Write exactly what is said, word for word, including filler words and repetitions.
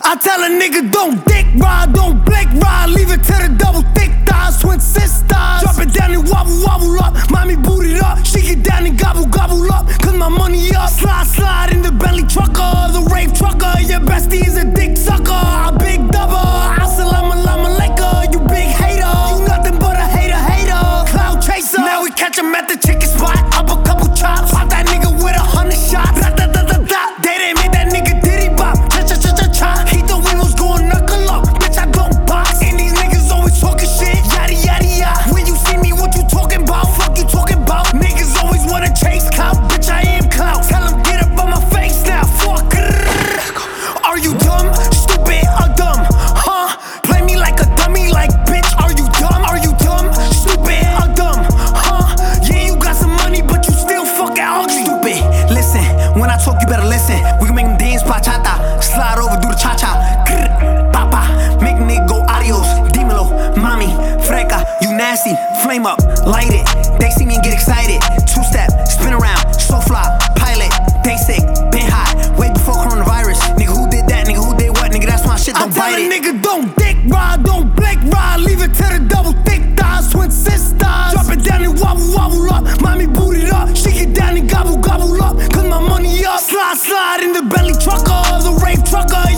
I tell a nigga don't dick ride, don't blink ride, leave it to the double thick thighs, twin sisters. Drop it down and wobble, wobble up, mommy boot it up, she get down and gobble, gobble up, cause my money up. Slide, slide in the Bentley trucker, the rave trucker, your bestie is a dick sucker, a big double, assalamu alaikum, you big hater, you nothing but a hater, hater, cloud chaser. Now we catch him at the chicken spot, up a couple chops, pop that nigga with a hundred shots, da da da da da, they didn't make that nigga diddy bop, cha cha cha cha cha, he thought we was going knuckle up, bitch I don't box, and these niggas always talking shit, yada yada yada, when you see me what you talking about, fuck you talking about, niggas always wanna chase clout, bitch I am clout, tell him get up on my face now, fuck. Are you dumb, stupid, or dumb, huh? Play me like a dummy, like bitch, are you dumb? Are you dumb, stupid, or dumb, huh? Yeah, you got some money, but you still fucking ugly. Stupid, listen, when I talk, you better listen. We can make them dance bachata, slide over, do the cha-cha. Grr, papa, make a nigga go adios, dímelo, mami, freca, you nasty, flame up, light it. They see me and get excited, two-step, spin around, so fly, pilot, they sick, been hot, way before coronavirus. Nigga, who did that? Nigga, who did what? Nigga, that's my shit, don't bite it. I tell a nigga don't dick ride, don't blink ride, leave it to the double thick thighs, twin sisters. Drop it down and wobble, wobble up, mommy boot it up, she get down and gobble, gobble up, cause my money up. Slide, slide in the Bentley trucker, the rave trucker,